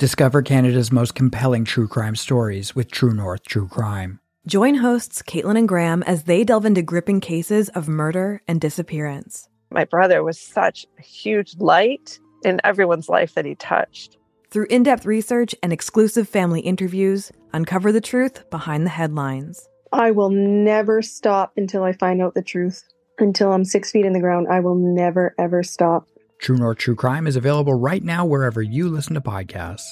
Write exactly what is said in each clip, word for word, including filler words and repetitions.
Discover Canada's most compelling true crime stories with True North True Crime. Join hosts Caitlin and Graham as they delve into gripping cases of murder and disappearance. My brother was such a huge light in everyone's life that he touched. Through in-depth research and exclusive family interviews, uncover the truth behind the headlines. I will never stop until I find out the truth. Until I'm six feet in the ground, I will never, ever stop. True North True Crime is available right now wherever you listen to podcasts.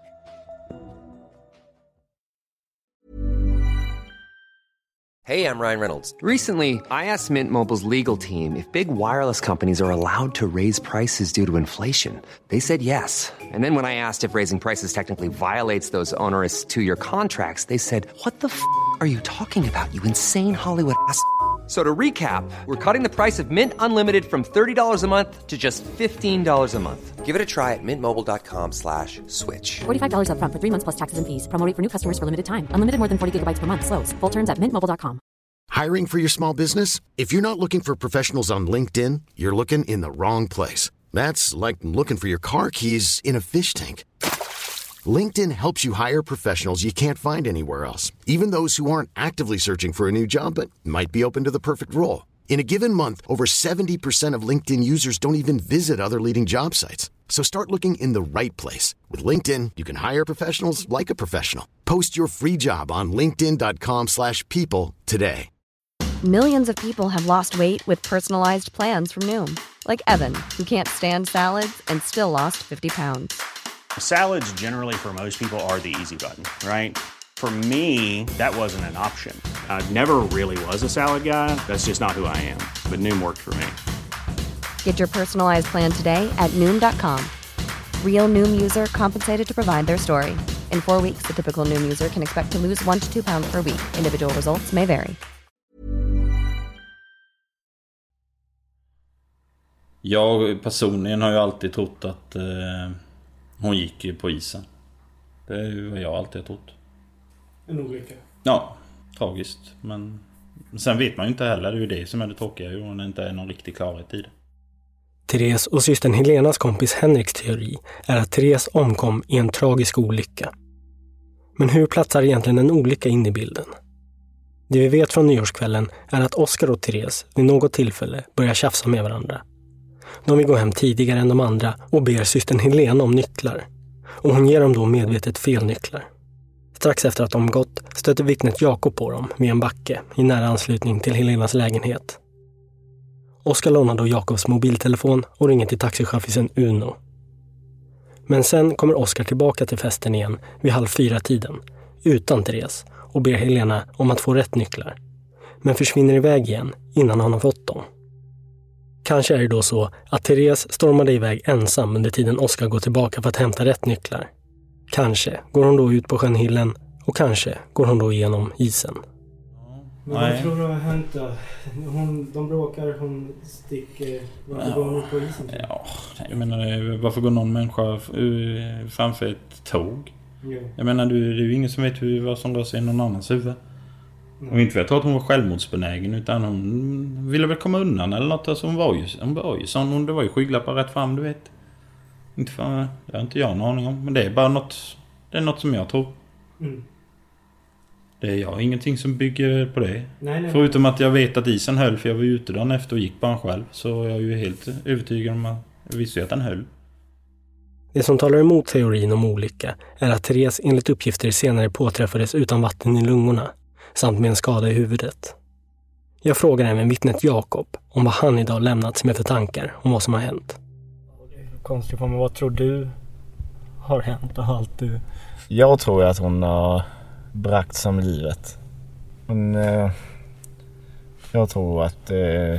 Hey, I'm Ryan Reynolds. Recently, I asked Mint Mobile's legal team if big wireless companies are allowed to raise prices due to inflation. They said yes. And then when I asked if raising prices technically violates those onerous two-year contracts, they said, what the f*** are you talking about, you insane Hollywood ass f- So to recap, we're cutting the price of Mint Unlimited from thirty dollars a month to just fifteen dollars a month. Give it a try at mintmobile.com slash switch. forty-five dollars up front for three months plus taxes and fees. Promo rate for new customers for limited time. Unlimited more than forty gigabytes per month. Slows full terms at mint mobile dot com. Hiring for your small business? If you're not looking for professionals on LinkedIn, you're looking in the wrong place. That's like looking for your car keys in a fish tank. LinkedIn helps you hire professionals you can't find anywhere else, even those who aren't actively searching for a new job but might be open to the perfect role. In a given month, over seventy percent of LinkedIn users don't even visit other leading job sites. So start looking in the right place. With LinkedIn, you can hire professionals like a professional. Post your free job on linkedin.com slash people today. Millions of people have lost weight with personalized plans from Noom. Like Evan, who can't stand salads and still lost fifty pounds. Salads generally for most people are the easy button, right? For me, that wasn't an option. I never really was a salad guy. That's just not who I am. But Noom worked for me. Get your personalized plan today at Noom dot com. Real Noom user compensated to provide their story. In four weeks, the typical Noom user can expect to lose one to two pounds per week. Individual results may vary. Jag personligen har ju alltid trott att eh, hon gick på isen. Det är ju vad jag alltid har trott. En olycka. Ja, tragiskt. Men sen vet man ju inte heller. Det är ju det som är det tråkiga. Hon det inte är någon riktig klarhet i det. Therese och systern Helenas kompis Henriks teori är att Therese omkom i en tragisk olycka. Men hur platsar egentligen en olycka in i bilden? Det vi vet från nyårskvällen är att Oskar och Therese vid något tillfälle börjar tjafsa med varandra. De vill gå hem tidigare än de andra och ber systern Helena om nycklar. Och hon ger dem då medvetet fel nycklar. Strax efter att de gått stöter vittnet Jakob på dem vid en backe i nära anslutning till Helenas lägenhet. Oskar lånar då Jakobs mobiltelefon och ringer till taxichaffisen Uno. Men sen kommer Oskar tillbaka till festen igen vid halv fyra tiden, utan Therese, och ber Helena om att få rätt nycklar. Men försvinner iväg igen innan han har fått dem. Kanske är det då så att Therese stormade iväg ensam under tiden Oskar går tillbaka för att hämta rätt nycklar. Kanske går hon då ut på sjön Hillen och kanske går hon då igenom isen. Men vad tror du har hänt då? Hon, de bråkar, hon sticker. Varför ja. går hon ut på isen? Ja, jag menar, varför går någon människa framför ett tåg? Ja. Jag menar, det är ju ingen som vet hur, vad som rör sig i någon annans huvud. Mm. Och inte för att hon var självmordsbenägen, utan hon ville väl komma undan eller något. Alltså hon var ju, hon var ju sån, hon, det var ju skygglappar rätt fram, du vet. Inte för, det har inte jag någon aning om, men det är bara något, det är något som jag tror. Mm. Det är jag, ingenting som bygger på det. Nej, nej. Förutom att jag vet att isen höll, för jag var ute dagen efter och gick bara själv. Så jag är ju helt övertygad om att jag visste att den höll. Det som talar emot teorin om olycka är att Therese enligt uppgifter senare påträffades utan vatten i lungorna samt med en skada i huvudet. Jag frågar även vittnet Jakob om vad han idag lämnats med för tankar om vad som har hänt. Konstigt på mig, vad tror du har hänt och allt du... Jag tror att hon har bragt som livet. Men eh, jag tror att eh,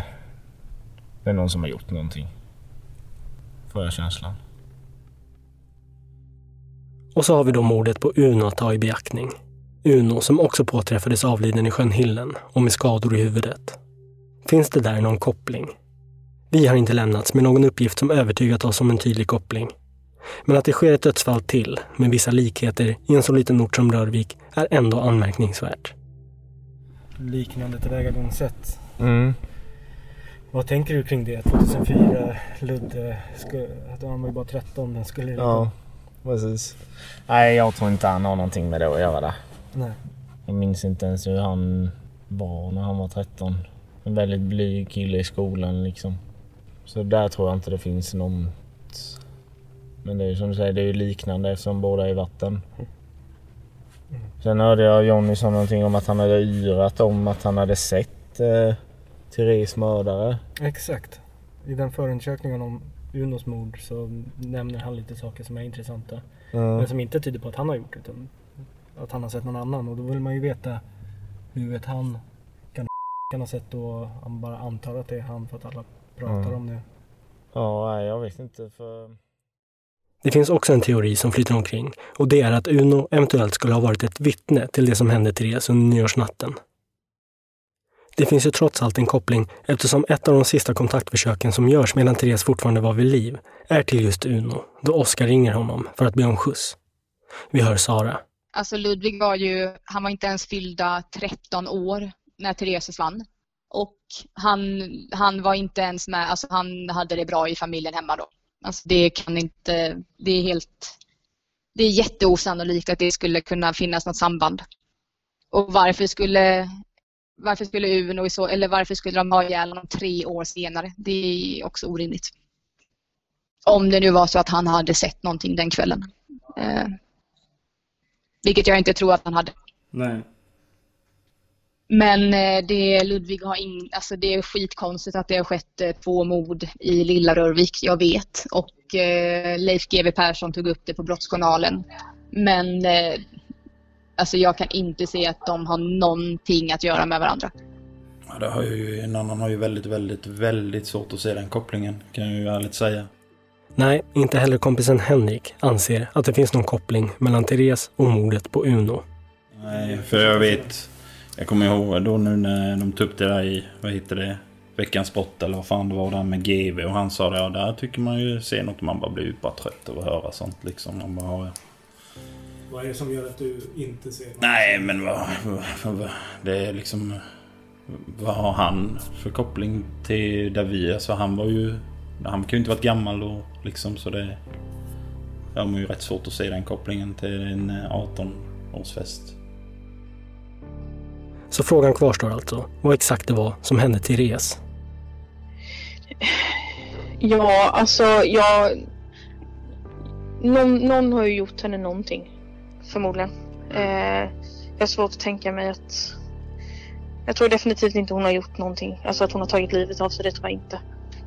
det är någon som har gjort någonting. Får jag känslan. Och så har vi då mordet på Uno att ta i beaktning. Uno som också påträffades avliden i sjön Hillen och med skador i huvudet. Finns det där någon koppling? Vi har inte lämnats med någon uppgift som övertygat oss om en tydlig koppling. Men att det sker ett dödsfall till med vissa likheter i en så liten ort som Rörvik är ändå anmärkningsvärt. Liknande tillvägagångssätt. Mm. Vad tänker du kring det? tjugohundrafyra, Ludde, att han var ju bara tretton, den skulle... Ja. Precis. Nej, jag tror inte han har någonting med det att göra där. Nej. Jag minns inte ens hur han var när han var tretton. En väldigt blyg kille i skolan liksom. Så där tror jag inte det finns något. Men det är ju som du säger, det är ju liknande eftersom båda är i vatten. Sen hörde jag Johnny sa någonting om att han hade yrat om att han hade sett eh, Therese mördare. Exakt. I den förundersökningen om Unos mord så nämner han lite saker som är intressanta. Mm. Men som inte tyder på att han har gjort det, utan att han har sett någon annan. Och då vill man ju veta hur vet han kan, kan ha sett och han bara antar att det är han för att alla pratar mm. om det. Ja, nej, jag vet inte för... Det finns också en teori som flyter omkring och det är att Uno eventuellt skulle ha varit ett vittne till det som hände Therese under nyårsnatten. Det finns ju trots allt en koppling eftersom ett av de sista kontaktförsöken som görs medan Therese fortfarande var vid liv är till just Uno, då Oskar ringer honom för att be om skjuts. Vi hör Sara. Alltså Ludvig var ju, han var inte ens fyllda tretton år när Therese försvann. Och han, han var inte ens med, alltså han hade det bra i familjen hemma då. Alltså det kan inte, det är helt, det är jätteosannolikt att det skulle kunna finnas något samband. Och varför skulle, varför skulle Uno så, eller varför skulle de ha ihjäl honom tre år senare? Det är också orimligt. Om det nu var så att han hade sett någonting den kvällen. Eh, vilket jag inte tror att han hade. Nej. Men det Ludvig har in, alltså det är skitkonstigt att det har skett två mord i Lilla Rörvik, jag vet. Och eh, Leif G W Persson tog upp det på brottsjournalen. Men eh, alltså jag kan inte se att de har någonting att göra med varandra. Ja, det har ju, en annan har ju väldigt, väldigt, väldigt svårt att se den kopplingen, kan jag ju ärligt säga. Nej, inte heller kompisen Henrik anser att det finns någon koppling mellan Therese och mordet på Uno. Nej, för jag vet... Jag kommer ihåg då nu när de tog upp det där i, vad heter det, Veckans sport eller vad fan det var där med G V och han sa det, ja där tycker man ju se något, man bara blir bara trött av att höra sånt liksom. Man bara, ja. Vad är det som gör att du inte ser något? Nej men vad, vad, vad, det är liksom, vad har han för koppling till där vi är, så han var ju, han kan ju inte varit gammal och liksom så det, jag har ju rätt svårt att se den kopplingen till en arton-årsfest. Så frågan kvarstår alltså, vad exakt det var som hände till Therese? Ja, alltså jag... Någon, någon har ju gjort henne någonting, förmodligen. Eh, jag har svårt att tänka mig att... Jag tror definitivt inte hon har gjort någonting. Alltså att hon har tagit livet av sig, det tror jag inte.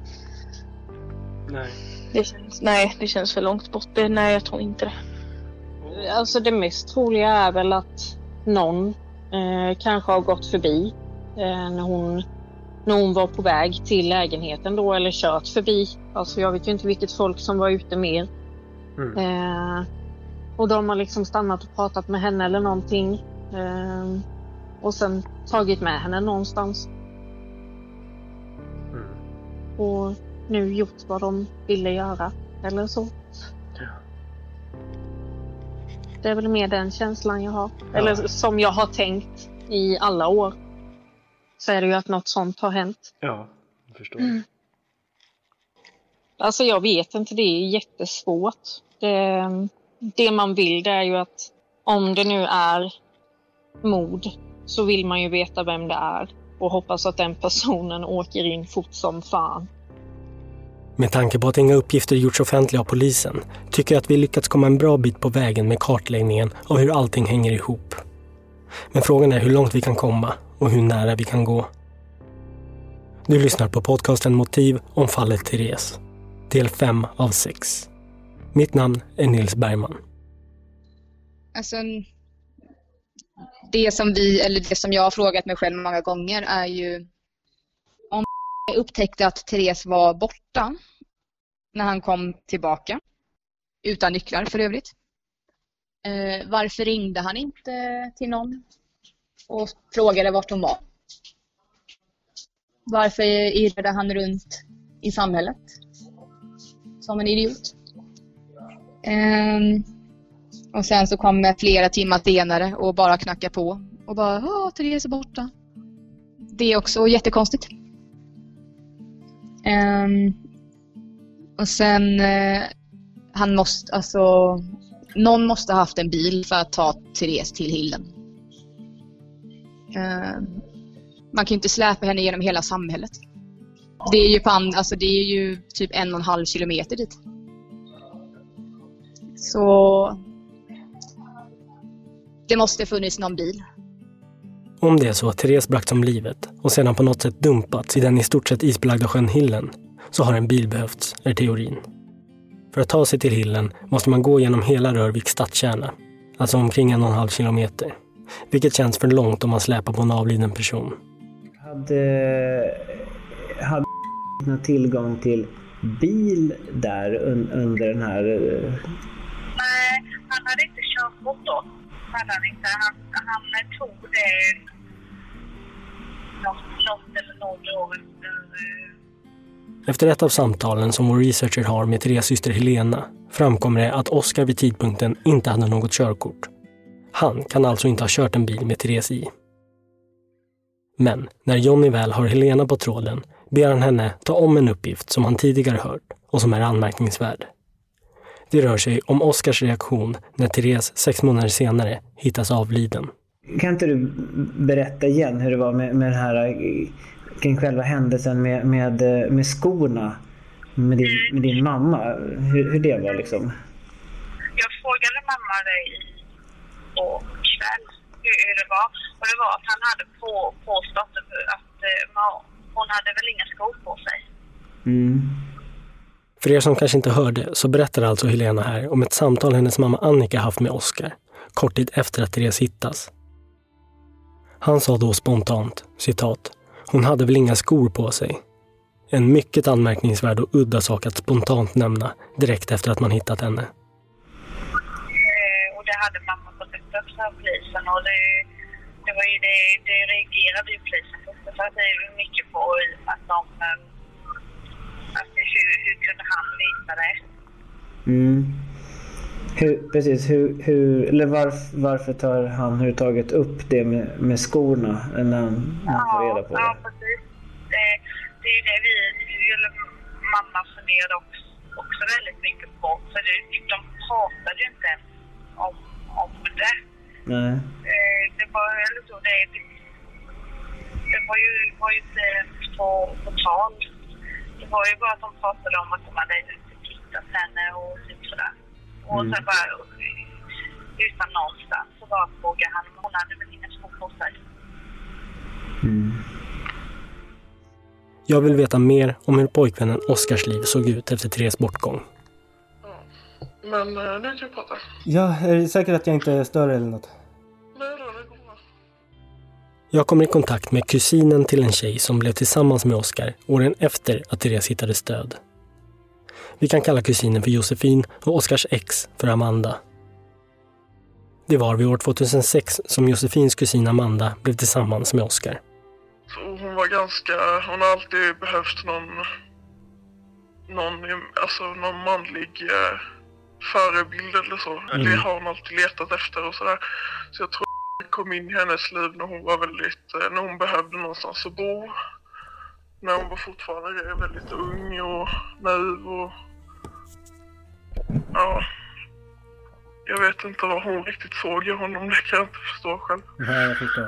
Nej. Det känns, nej, det känns för långt bort. Det, nej, jag tror inte det. Alltså det mest troliga är väl att någon... Eh, kanske har gått förbi eh, när, hon, när hon var på väg till lägenheten då, eller kört förbi. Alltså jag vet ju inte vilket folk som var ute mer. Mm. Eh, och de har liksom stannat och pratat med henne eller någonting. Eh, och sen tagit med henne någonstans. Mm. Och nu gjort vad de ville göra. Eller så. Ja. Det är väl mer den känslan jag har. Ja. Eller som jag har tänkt i alla år. Så är det ju att något sånt har hänt. Ja, jag förstår. Mm. Alltså jag vet inte, det är jättesvårt. Det, det man vill det är ju att om det nu är mord så vill man ju veta vem det är. Och hoppas att den personen åker in fort som fan. Med tanke på att inga uppgifter gjorts offentliga av polisen tycker jag att vi lyckats komma en bra bit på vägen med kartläggningen av hur allting hänger ihop. Men frågan är hur långt vi kan komma och hur nära vi kan gå. Du lyssnar på podcasten Motiv om fallet Therese. Del fem av sex. Mitt namn är Nils Bergman. Alltså, det som vi, eller det som jag har frågat mig själv många gånger är ju om jag upptäckte att Therese var borta när han kom tillbaka. Utan nycklar för övrigt. Eh, varför ringde han inte till någon och frågade vart hon var? Varför irrade han runt i samhället som en idiot? Eh, och sen så kommer flera timmar senare och bara knackar på och bara, åh, Therese är borta. Det är också jättekonstigt. Um, och sen uh, han måste, alltså någon måste ha haft en bil för att ta Therese till Hillen. Uh, man kan ju inte släpa henne genom hela samhället. Det är ju, på and- alltså det är ju typ en och en halv kilometer dit. Så det måste funnits någon bil. Om det är så att Therese bragts om livet och sedan på något sätt dumpats i den i stort sett isbelagda sjön Hillen, så har en bil behövts, är teorin. För att ta sig till Hillen måste man gå genom hela Rörviks stadskärna, alltså omkring en och en halv kilometer. Vilket känns för långt om man släpar på en avliden person. Hade, hade någon tillgång till bil där un, under den här... Nej, han hade inte körkort då. Hade han inte. Han, han tog det något, något eller några år efter... Efter ett av samtalen som vår researcher har med Therese syster Helena framkommer det att Oskar vid tidpunkten inte hade något körkort. Han kan alltså inte ha kört en bil med Therese i. Men när Johnny väl har Helena på tråden ber han henne ta om en uppgift som han tidigare hört och som är anmärkningsvärd. Det rör sig om Oskars reaktion när Therese sex månader senare hittas avliden. Kan inte du berätta igen hur det var med, med den här kring själva händelsen med, med, med skorna med din, med din mamma? Hur, hur det var liksom? Jag frågade mamma dig på kväll hur, hur det var. Och det var att han hade på, påstått att uh, hon hade väl inga skor på sig. Mm. För er som kanske inte hörde så berättar alltså Helena här om ett samtal hennes mamma Annika haft med Oskar, kort tid efter att Therese hittas. Han sa då spontant, citat, hon hade väl inga skor på sig. En mycket anmärkningsvärd och udda sak att spontant nämna direkt efter att man hittat henne. Eh, och det hade mamma fått upp av polisen och det, det var ju det, det reagerade ju polisen på. För att det är mycket på att de... Alltså, hur, hur kunde han visa det? Mm. Hur, precis, hur, hur, eller varför, varför tar han hur tagit upp det med, med skorna när han, när han får reda på det? Ja, precis. Det, det är ju det vi, eller mamma funderade också, också väldigt mycket på. För det, de pratade ju inte om, om det. Nej. Det var, eller så, det, det var ju, var ju inte på, på tal. Det var ju bara att de pratade om att de hade tittat henne och typ sådär. Och mm. sen bara utan någonstans så bara frågade han om hon hade väl inga skor på sig. Mm. Jag vill veta mer om hur pojkvännen Oskars liv såg ut efter Therese bortgång. Ja. Men uh, nu kan vi prata. Ja, är det säkert att jag inte stör eller något? Nej då, det går bra. Jag kommer i kontakt med kusinen till en tjej som blev tillsammans med Oskar åren efter att Therese hittade stöd. Vi kan kalla kusinen för Josefin och Oskars ex för Amanda. Det var vid år tjugohundrasex som Josefins kusin Amanda blev tillsammans med Oskar. Så hon var ganska, hon har alltid behövt någon, någon, alltså någon manlig eh, förebild eller så. Mm. Det har hon alltid letat efter och sådär. Så jag tror jag kom in i hennes liv när hon var väldigt, eh, när hon behövde någonstans att bo. När hon var fortfarande väldigt ung och naiv och ja, jag vet inte vad hon riktigt såg i honom, det kan jag inte förstå själv. Ja, jag förstår.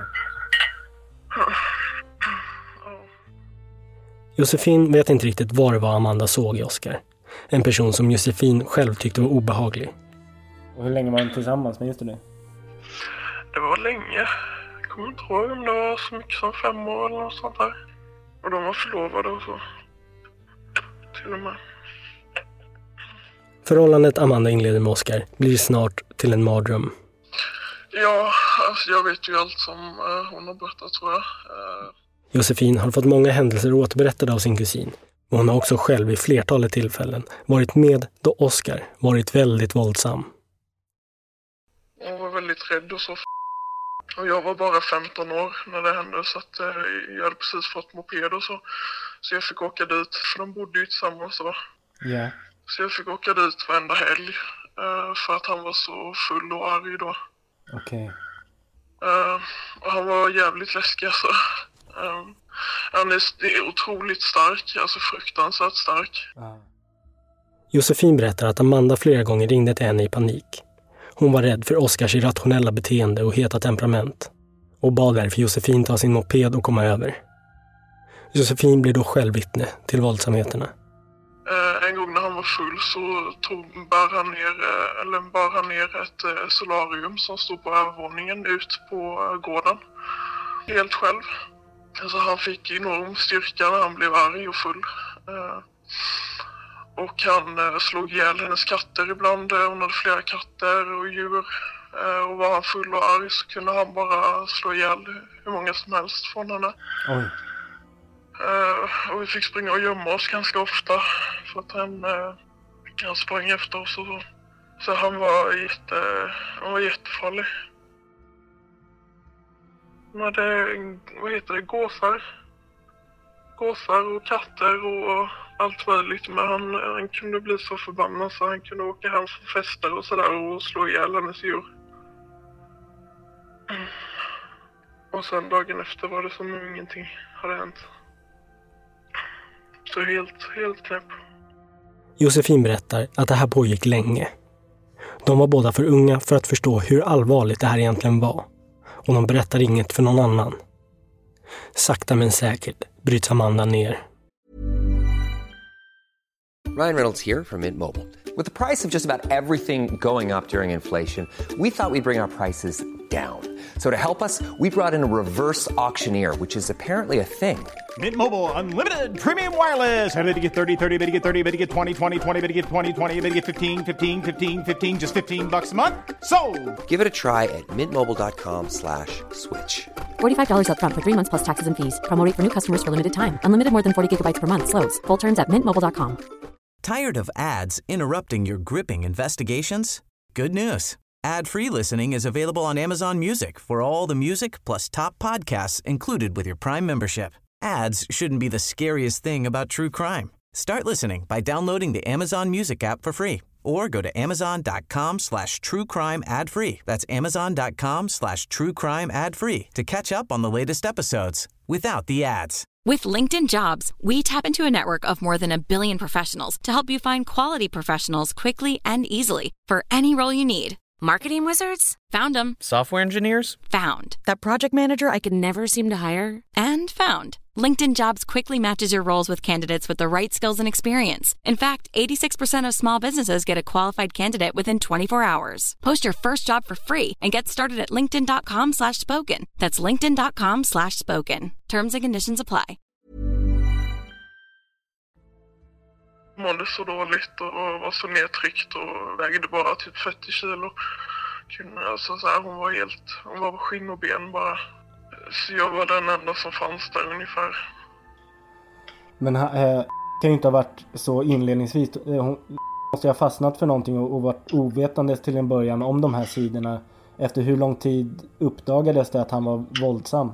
Josefin vet inte riktigt vad det var Amanda såg i Oskar. En person som Josefin själv tyckte var obehaglig. Och hur länge var de tillsammans med just det? Det var länge. Jag kommer inte ihåg om det var så mycket som fem år eller något sånt där. Och de var förlovade och så. Till och med. Förhållandet Amanda inleder med Oskar blir snart till en mardröm. Ja, alltså jag vet ju allt som uh, hon har berättat tror jag. Uh... Josefin har fått många händelser återberättade av sin kusin. Och hon har också själv vid flertalet tillfällen varit med då Oskar varit väldigt våldsam. Hon var väldigt rädd och så. Och jag var bara femton år när det hände så att uh, jag hade precis fått moped och så. Så jag fick åka dit, för de bodde ju tillsammans då. Ja. Yeah. Så jag fick åka dit varenda helg uh, för att han var så full och arg då. Okej. Okay. Uh, och han var jävligt läskig alltså. Um, han är, är otroligt stark, alltså fruktansvärt stark. Ah. Josefin berättar att Amanda flera gånger ringde till henne i panik. Hon var rädd för Oskars irrationella beteende och heta temperament och bad därför Josefin ta sin moped och komma över. Josefin blev då själv vittne till våldsamheterna. En gång när han var full så tog, bar, han ner, eller bar han ner ett solarium som stod på övervåningen ut på gården. Helt själv. Alltså han fick enorm styrka när han blev arg och full. Och han slog ihjäl hennes katter ibland. Hon hade flera katter och djur. Och var han full och arg så kunde han bara slå ihjäl hur många som helst från henne. Oj. Uh, och vi fick springa och gömma oss ganska ofta för att han, uh, han sprang efter oss och så. Så han var, jätte, han var jättefarlig. Han hade, vad heter det, gåsar. Gåsar och katter och allt möjligt. Men han, han kunde bli så förbannad så han kunde åka hem för fester och sådär och slå ihjäl hennes djur. Mm. Och sen dagen efter var det som om ingenting hade hänt. Så helt, helt knäpp. Josefin berättar att det här pågick länge. De var båda för unga för att förstå hur allvarligt det här egentligen var. Och de berättar inget för någon annan. Sakta men säkert bryts Amanda ner. Ryan Reynolds here from Mint Mobile. With the price of just about everything going up during inflation, we thought we'd bring our prices down. So to help us, we brought in a reverse auctioneer, which is apparently a thing. Mint Mobile Unlimited Premium Wireless. How to get thirty, thirty, how to get thirty, how to get twenty, twenty, twenty, how to get twenty, twenty, how to get fifteen, fifteen, fifteen, fifteen, just fifteen bucks a month? Sold! Give it a try at mintmobile.com slash switch. forty-five dollars up front for three months plus taxes and fees. Promo rate for new customers for limited time. Unlimited more than forty gigabytes per month. Slows full terms at mint mobile dot com. Tired of ads interrupting your gripping investigations? Good news. Ad-free listening is available on Amazon Music for all the music plus top podcasts included with your Prime membership. Ads shouldn't be the scariest thing about true crime. Start listening by downloading the Amazon Music app for free or go to amazon.com slash true crime ad free. That's amazon.com slash true crime ad free to catch up on the latest episodes without the ads. With LinkedIn Jobs, we tap into a network of more than a billion professionals to help you find quality professionals quickly and easily for any role you need. Marketing wizards? Found them. Software engineers? Found. That project manager I could never seem to hire? And found. LinkedIn Jobs quickly matches your roles with candidates with the right skills and experience. In fact, eighty-six percent of small businesses get a qualified candidate within twenty-four hours. Post your first job for free and get started at linkedin.com slash spoken. That's linkedin.com slash spoken. Terms and conditions apply. Mådde så dåligt och var så nedtryckt och vägde bara typ fyrtio kilo. Alltså så här, hon var helt, hon var på skinn och ben bara. Så jag var den enda som fanns där ungefär. Men äh, kan ju inte ha varit så inledningsvis. Hon måste ha fastnat för någonting och, och varit ovetandes till en början om de här sidorna. Efter hur lång tid uppdagades det att han var våldsam?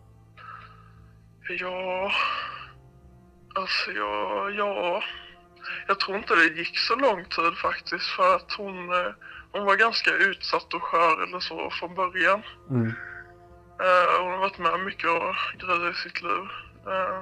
Ja, alltså ja, ja. Jag tror inte det gick så lång tid faktiskt för att hon, hon var ganska utsatt och skör eller så från början. Mm. Uh, hon har varit med mycket och grejer i sitt liv. Uh.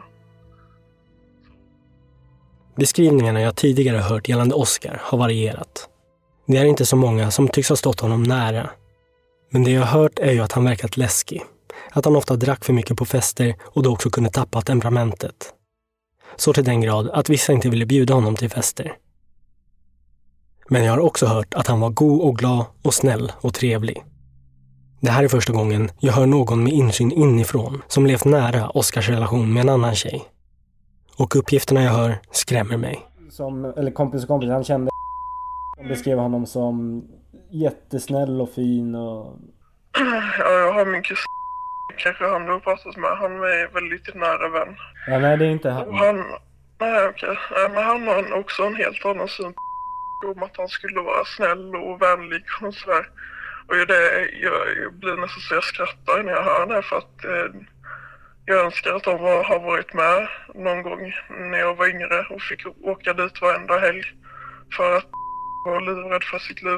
Beskrivningarna jag tidigare hört gällande Oskar har varierat. Det är inte så många som tycks ha stått honom nära. Men det jag har hört är ju att han verkat läskig. Att han ofta drack för mycket på fester och då också kunde tappa temperamentet. Så till den grad att vissa inte ville bjuda honom till fester. Men jag har också hört att han var god och glad och snäll och trevlig. Det här är första gången jag hör någon med insyn inifrån som levt nära Oskars relation med en annan tjej. Och uppgifterna jag hör skrämmer mig. Som, eller kompis och kompis, han kände och beskrev honom som jättesnäll och fin och... Ja, jag har min kusin. Kanske han har pratat med. Han är väldigt nära vän. Ja, nej, det är inte han. Och han nej, okej. Men han har också en helt annan syn på om att han skulle vara snäll och vänlig och sådär. Och det, jag, jag blir nästan så jag skrattar när jag hör det för att eh, jag önskar att de var, har varit med någon gång när jag var yngre och fick åka dit varenda helg för att vara livrädd för sitt liv.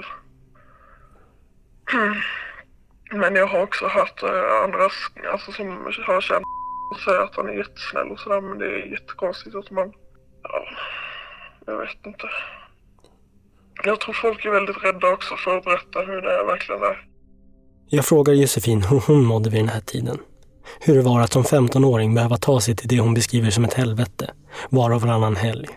Men jag har också hört eh, andra alltså, som har känt och säger att han är jättesnäll och sådär, men det är jättekonstigt att man, ja, jag vet inte. Jag tror folk är väldigt rädda också för att berätta hur det verkligen är. Jag frågar Josefin hur hon mådde vid den här tiden. Hur det var att som femtonåring behöva ta sig till det hon beskriver som ett helvete, var och varannan helg.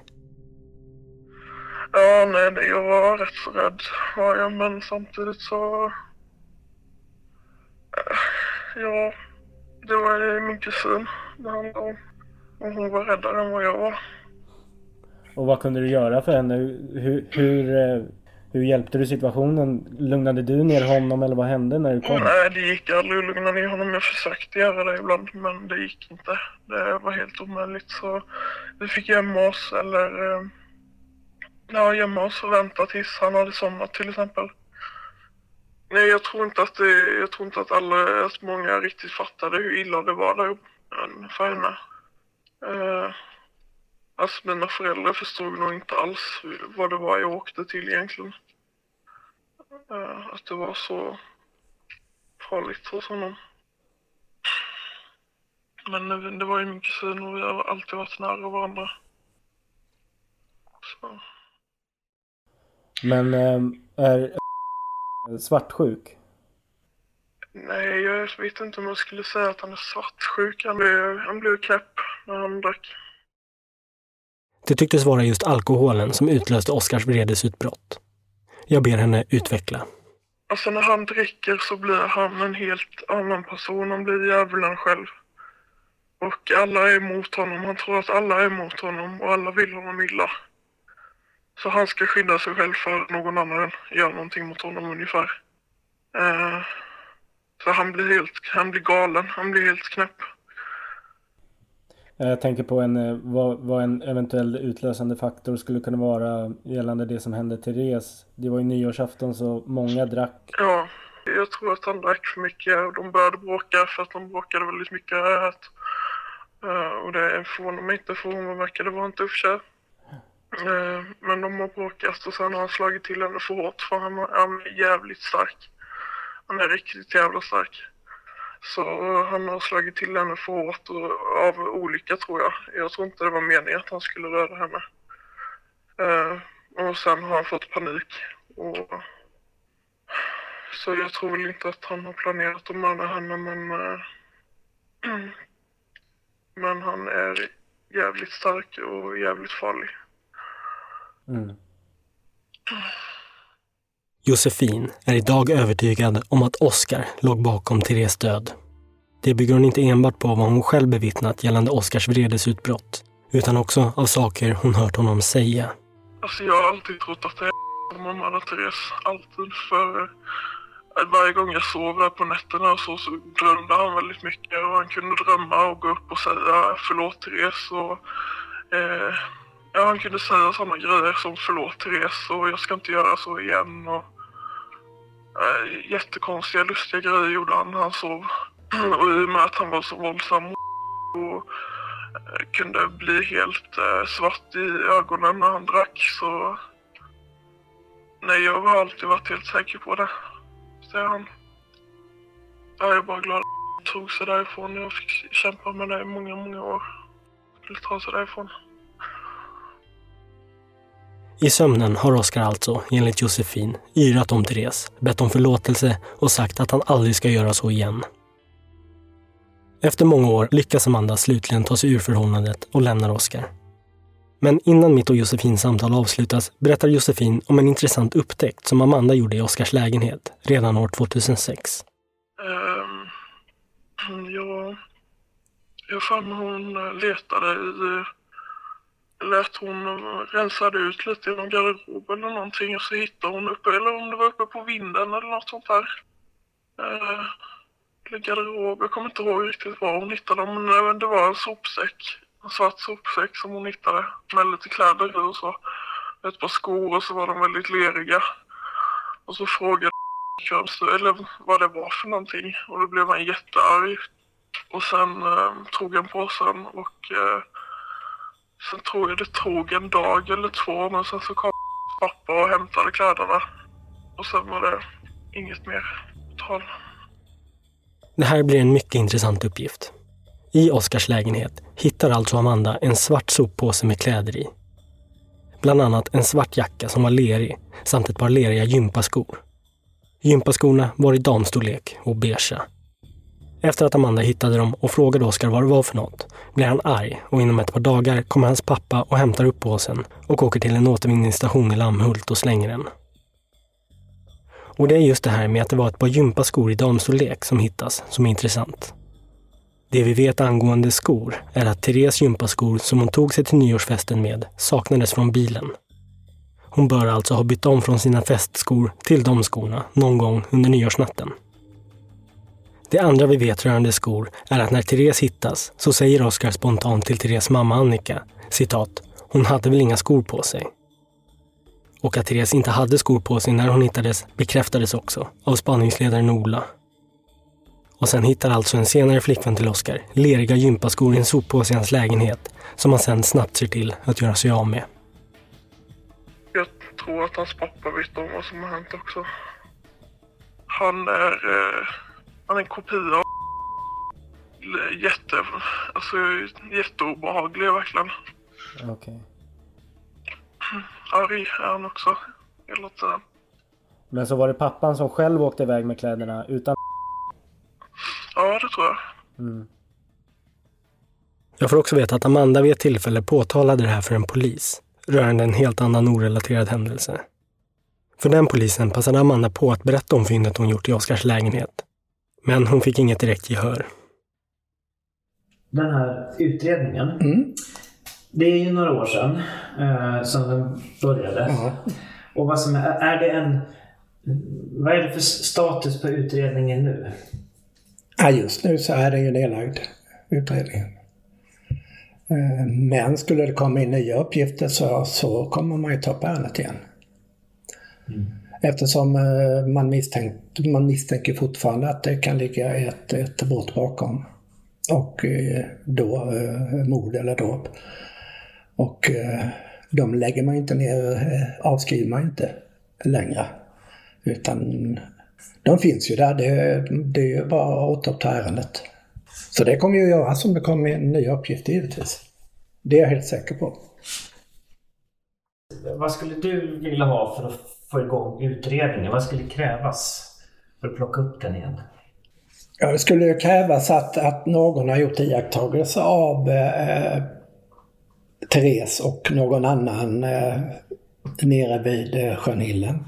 Ja, nej, jag var rätt så rädd, var jag, men samtidigt så... Ja, det var min kusin det handlade om. Och hon var räddare än vad jag var. Och vad kunde du göra för henne? Hur, hur, hur hjälpte du situationen? Lugnade du ner honom eller vad hände när du kom? Nej, det gick aldrig att lugna ner honom. Jag försökte göra det ibland, men det gick inte. Det var helt omöjligt, så vi fick gömma oss eller... Ja, gömma oss och vänta tills han hade somnat till exempel. Nej, jag tror inte att det, jag tror inte att alla, att många riktigt fattade hur illa det var där för henne. Uh, alltså mina föräldrar förstod nog inte alls vad det var jag åkte till egentligen. Uh, att det var så farligt hos honom. Men det var ju min kusin och vi har alltid varit nära varandra. Så. Men är svartsjuk? Nej, jag vet inte om jag skulle säga att han är svartsjuk. Han blev, han blev knäpp när han drack. Det tycktes vara just alkoholen som utlöste Oskars vredesutbrott. Jag ber henne utveckla. Alltså när han dricker så blir han en helt annan person. Han blir djävulen själv. Och alla är emot honom. Han tror att alla är emot honom och alla vill honom illa. Så han ska skydda sig själv för någon annan gör någonting mot honom ungefär. Uh, så han blir helt, han blir galen, han blir helt knäpp. Jag tänker på en, vad, vad en eventuell utlösande faktor skulle kunna vara gällande det som hände Therese. Det var ju nyårsafton så många drack. Ja, jag tror att han drack för mycket och de började bråka för att de bråkade väldigt mycket. Uh, och det förvånar mig inte för hon verkade vara en tuff tjej. Uh, men de har bråkat och sen har han slagit till henne för hårt för han, han är jävligt stark. Han är riktigt jävla stark. Så han har slagit till henne för hårt och av olika tror jag. Jag tror inte det var meningen att han skulle röra henne. Uh, och sen har han fått panik. Och... Så jag tror väl inte att han har planerat att mörda henne men... Uh... men han är jävligt stark och jävligt farlig. Mm. Josefin är idag övertygad om att Oskar låg bakom Therese död. Det bygger hon inte enbart på vad hon själv bevittnat gällande Oskars vredesutbrott, utan också av saker hon hört honom säga. Alltså jag har alltid trott att det är mamma eller Therese. Alltid för varje gång jag sov där på nätterna och så, så drömde han väldigt mycket. Och han kunde drömma och gå upp och säga förlåt Therese. Och, eh, ja, han kunde säga sådana grejer som förlåt Therese och jag ska inte göra så igen. Och, eh, jättekonstiga, lustiga grejer gjorde han när han sov. Och i och med att han var så våldsam och eh, kunde bli helt eh, svart i ögonen när han drack så... Nej, jag har alltid varit helt säker på det, säger han. Jag är bara glad att han tog sig därifrån. Jag fick kämpa med det i många, många år. Jag skulle ta sig därifrån. I sömnen har Oskar alltså, enligt Josefin, yrat om Therese, bett om förlåtelse och sagt att han aldrig ska göra så igen. Efter många år lyckas Amanda slutligen ta sig ur förhållandet och lämnar Oskar. Men innan mitt och Josefins samtal avslutas berättar Josefin om en intressant upptäckt som Amanda gjorde i Oskars lägenhet redan år tvåtusensex. Um, jag, jag fann hon letade i... Lät hon rensade ut lite i någon garderob eller någonting och så hittade hon uppe, eller om det var uppe på vinden eller något sånt där. Uh, eller garderob, jag kommer inte ihåg riktigt vad hon hittade, men det var en sopsäck. En svart sopsäck som hon hittade med lite kläder i och så. Ett par skor och så var de väldigt leriga. Och så frågade jag eller vad det var för någonting. Och då blev han jättearg. Och sen eh, tog han på sen och eh, sen tror jag det tog en dag eller två. Men sen så kom pappa och hämtade kläderna. Och sen var det inget mer tal. Det här blir en mycket intressant uppgift. I Oskars lägenhet hittar alltså Amanda en svart soppåse med kläder i. Bland annat en svart jacka som var lerig samt ett par leriga gympaskor. Gympaskorna var i damstorlek och beigea. Efter att Amanda hittade dem och frågade Oskar vad det var för något blir han arg och inom ett par dagar kommer hans pappa och hämtar upp påsen och åker till en återvinningsstation i Lammhult och slänger den. Och det är just det här med att det var ett par gympaskor i damstorlek som hittas som är intressant. Det vi vet angående skor är att Therese gympaskor som hon tog sig till nyårsfesten med saknades från bilen. Hon bör alltså ha bytt om från sina festskor till de skorna någon gång under nyårsnatten. Det andra vi vet rörande skor är att när Therese hittas så säger Oskar spontant till Therese mamma Annika, citat, hon hade väl inga skor på sig. Och att Therese inte hade skor på sig när hon hittades bekräftades också av spaningsledaren Ola. Och sen hittar alltså en senare flickvän till Oskar leriga gympaskor i en soppåse i hans lägenhet som han sen snabbt ser till att göra sig av med. Jag tror att hans pappa vet om vad som har hänt också. Han är, eh, han är en kopia av jätte, alltså jätteobehaglig verkligen. Okej. Okay. Arg är han också hela tiden. Men så var det pappan som själv åkte iväg med kläderna utan... Ja, det tror jag. Mm. Jag får också veta att Amanda vid ett tillfälle påtalade det här för en polis, rörande en helt annan orelaterad händelse. För den polisen passade Amanda på att berätta om fyndet hon gjort i Oskars lägenhet. Men hon fick inget direkt gehör. Den här utredningen, mm. det är ju några år sedan eh, som den började. Mm. Och vad som är, är det en... Vad är det för status på utredningen nu? Ja, just nu så är det ju nedlagd utredningen. Men skulle det komma in nya uppgifter så, så kommer man ju ta upp ärendet igen. Mm. Eftersom man, misstänk, man misstänker fortfarande att det kan ligga ett, ett brott bakom. Och då mord eller dråp. Och de lägger man inte ner, avskriver man inte längre. Utan de finns ju där, det, det är ju bara att återuppta ärendet. Så det kommer ju att göra som det kommer nya uppgifter givetvis. Det är jag helt säker på. Vad skulle du vilja ha för att få igång utredningen? Vad skulle krävas för att plocka upp den igen? Ja, det skulle krävas att, att någon har gjort iakttagelse av eh, Therese och någon annan eh, nere vid eh, Sjönhillen.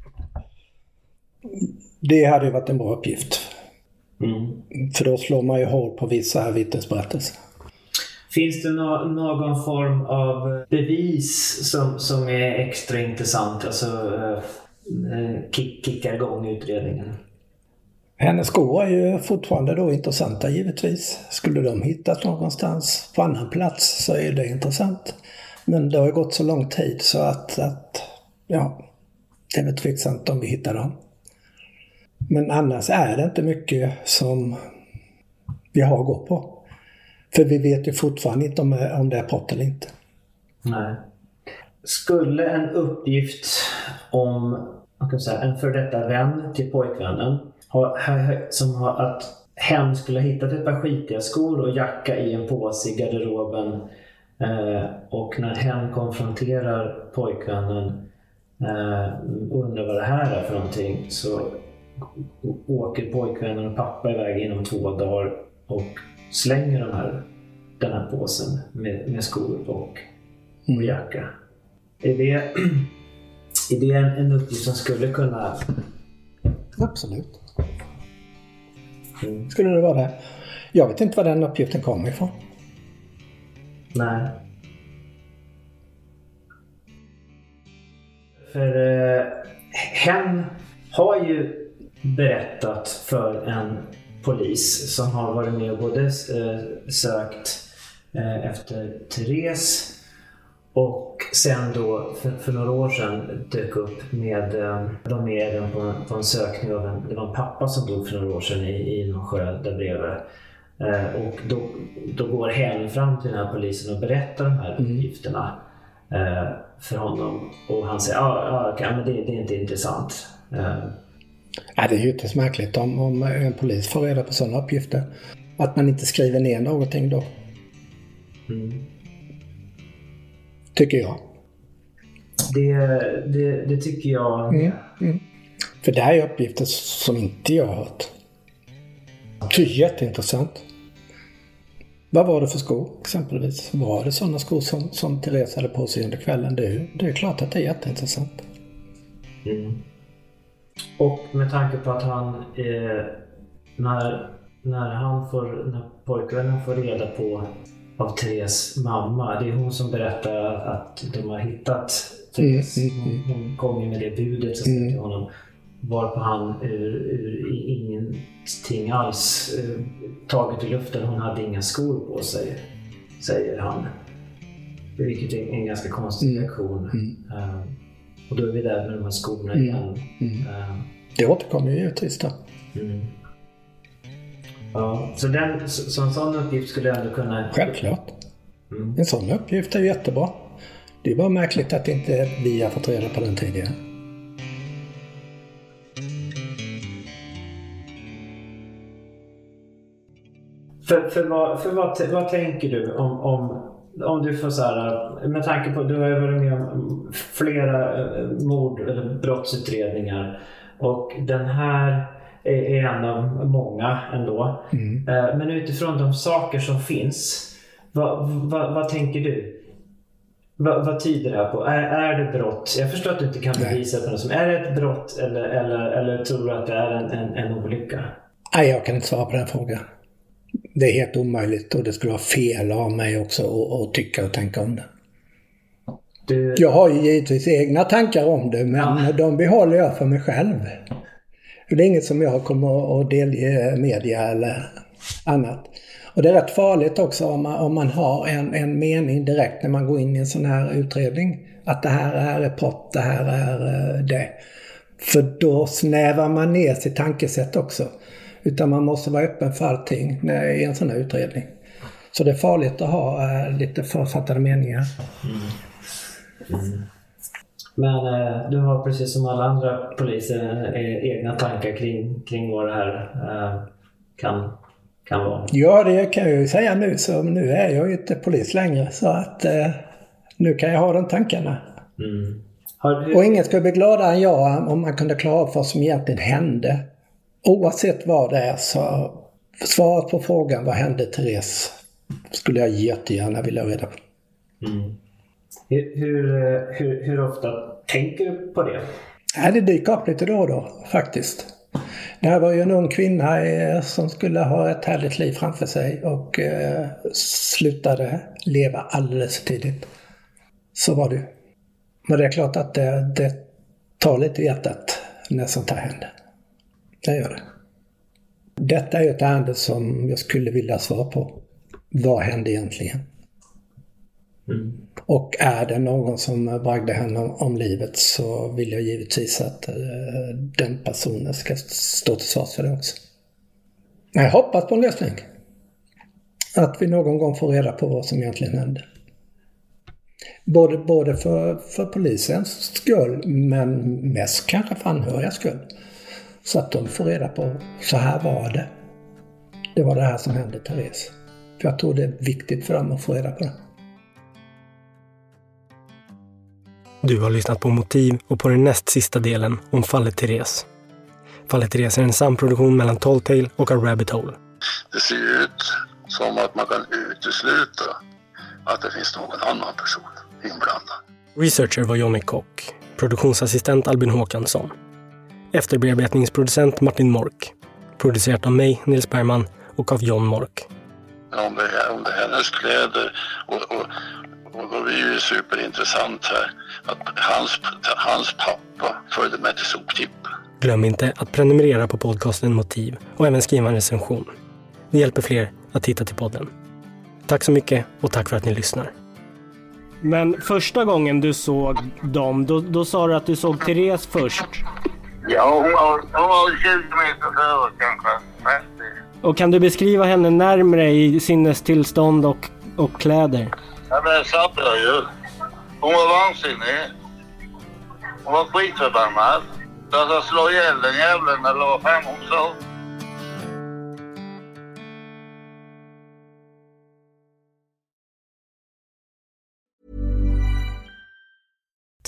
Det hade ju varit en bra uppgift. Mm. För då slår man ju hål på vissa vittnesberättelser. Finns det no- någon form av bevis som, som är extra intressant? Alltså äh, kick, kickar igång utredningen? Hennes skor är ju fortfarande då intressanta givetvis. Skulle de hittas någonstans på annan plats så är det intressant. Men det har ju gått så lång tid så att, att ja, det är väl tveksamt om vi hittar dem. Men annars är det inte mycket som vi har gått på. För vi vet ju fortfarande inte om, om det är brott eller inte. Nej. Skulle en uppgift om man kan säga, en för detta vän till pojkvännen ha, som har att hen skulle ha hittat ett par skitiga skor och jacka i en påse i garderoben eh, och när hen konfronterar pojkvännen eh, undrar vad det här är för någonting så åker pojkvännen och pappa iväg inom två dagar och slänger den här, den här påsen med, med skor och, och jacka. Är det, är det en, en uppgift som skulle kunna... Absolut. Mm. Skulle det vara det? Jag vet inte var den uppgiften kommer ifrån. Nej. För eh, hen har ju berättat för en polis som har varit med och både eh, sökt eh, efter Therese och sen då för, för några år sedan dök upp med eh, de med på, på en sökning av en, det var en pappa som dog för några år sedan i, i någon sjö där bredvid. Eh, och då, då går hen fram till den här polisen och berättar de här mm. uppgifterna eh, för honom och han säger ja ah, okay, men det, det är inte intressant. Eh, Ja, det är ju inte så märkligt om, om en polis får reda på sådana uppgifter. Att man inte skriver ner någonting då. Mm. Tycker jag. Det, det, det tycker jag. Mm, mm. För det här är uppgifter som inte jag har hört. Det är jätteintressant. Vad var det för skor exempelvis? Var det sådana skor som, som Therese hade på sig under kvällen? Det är, det är klart att det är jätteintressant. Mm. Och med tanke på att han eh, när, när han får när pojkvännen får reda på av Therese mamma, det är hon som berättar att de har hittat Therese. Mm, mm, mm. Hon, hon kom ju med det budet så mm. till honom. Varpå han ur, ur ingenting alls uh, taget i luften. Hon hade inga skor på sig, säger han. Vilket är en ganska konstig mm. reaktion. Mm. Uh, och då är vi där med de här skorna mm. igen. Mm. Uh, det återkommer ju givetvis då. Mm. Ja, så, den, så, så en sån uppgift skulle ändå kunna... Självklart. Mm. En sån uppgift är jättebra. Det är bara märkligt att inte vi har fått reda på den tidigare. För, för, vad, för vad, vad tänker du om, om, om du får så här, med tanke på att du har varit med om flera mord eller brottsutredningar och den här är en av många ändå. Mm. Men utifrån de saker som finns, vad, vad, vad tänker du? Vad, vad tyder det här på? Är, är det brott? Jag förstår att du inte kan bevisa på något som är det ett brott eller, eller, eller tror du att det är en, en, en olycka? Nej, jag kan inte svara på den frågan. Det är helt omöjligt och det skulle vara fel av mig också att, att tycka och tänka om det. Du... Jag har ju givetvis egna tankar om det, men ja. de behåller jag för mig själv. Det är inget som jag kommer att delge media eller annat. Och det är rätt farligt också om man, om man har en, en mening direkt när man går in i en sån här utredning. Att det här är ett brott, det här är det. För då snävar man ner sitt tankesätt också. Utan man måste vara öppen för allting i en sån här utredning. Så det är farligt att ha äh, lite författade meningar. Mm. Mm. Men äh, du har precis som alla andra poliser äh, egna tankar kring, kring vad det här äh, kan, kan vara. Ja, det kan jag ju säga nu. Så nu är jag ju inte polis längre. Så att äh, nu kan jag ha de tankarna. Mm. Har du... Och ingen skulle bli gladare än jag om man kunde klara av vad som egentligen hände. Oavsett vad det är så svaret på frågan vad hände Therese skulle jag jättegärna vilja reda på. Mm. Hur, hur, hur, hur ofta tänker du på det? Ja, det dyker upp lite då och då faktiskt. Det här var ju en ung kvinna eh, som skulle ha ett härligt liv framför sig och eh, slutade leva alldeles för tidigt. Så var det. Men det är klart att det, det tar lite i hjärtat när sånt här händer. Det gör det. Detta är ett ärende som jag skulle vilja svara på. Vad hände egentligen? Mm. Och är det någon som bragde henne om, om livet så vill jag givetvis att uh, den personen ska stå till svars för det också. Jag hoppas på en lösning. Att vi någon gång får reda på vad som egentligen hände. Både, både för, för polisens skull men mest kanske för anhörigas skull. Så att de får reda på, så här var det. Det var det här som hände Therese. För jag tror det är viktigt för dem att få reda på det. Du har lyssnat på Motiv och på den näst sista delen om fallet Therese. Fallet Therese är en samproduktion mellan Tall Tale och A Rabbit Hole. Det ser ut som att man kan utesluta att det finns någon annan person inblandad. Researcher var Johnny Kock. Produktionsassistent Albin Håkansson. Efterbearbetningsproducent Martin Mork. Producerat av mig, Nils Bergman, och av John Mork. Om det är, om det är hennes kläder och, och, och då är det ju superintressant här att hans, hans pappa följde med till soptippen. Glöm inte att prenumerera på podcasten Motiv och även skriva en recension. Det hjälper fler att titta till podden. Tack så mycket och tack för att ni lyssnar. Men första gången du såg dem, då, då sa du att du såg Therese först. Ja, hon var, hon var tjugo meter före kanske. trettio. Och kan du beskriva henne närmare i sinnestillstånd och, och kläder? Ja, det satt jag ju. Hon var vansinnig. Hon var skitförbannad. Så jag slår ihjäl den jävlen eller vad fan hon sa.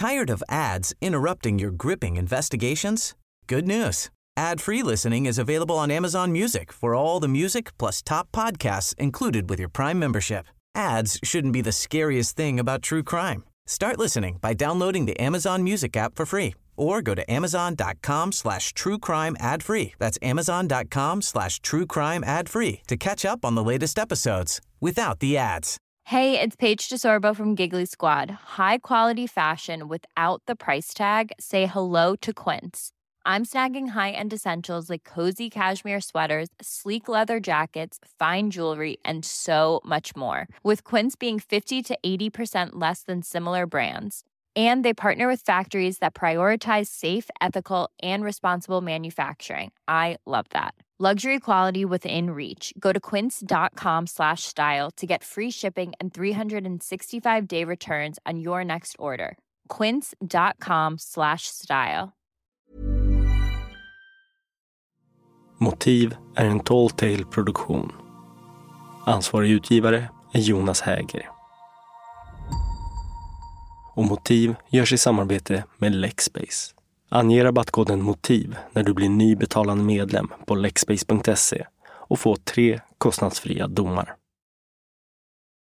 Tired of ads interrupting your gripping investigations? Good news. Ad-free listening is available on Amazon Music for all the music plus top podcasts included with your Prime membership. Ads shouldn't be the scariest thing about true crime. Start listening by downloading the Amazon Music app for free or go to amazon.com slash true crime ad free. That's amazon.com slash true crime ad free to catch up on the latest episodes without the ads. Hey, it's Paige DeSorbo from Giggly Squad. High quality fashion without the price tag. Say hello to Quince. I'm snagging high-end essentials like cozy cashmere sweaters, sleek leather jackets, fine jewelry, and so much more. With Quince being fifty to eighty percent less than similar brands. And they partner with factories that prioritize safe, ethical, and responsible manufacturing. I love that. Luxury quality within reach. Go to quince.com slash style to get free shipping and three sixty-five day returns on your next order. Quince.com slash style. Motiv är en Tall-Tale-produktion. Ansvarig utgivare är Jonas Häger. Och Motiv görs i samarbete med Lexbase. Ange rabattkoden MOTIV när du blir ny betalande medlem på lexbase punkt se och få tre kostnadsfria domar.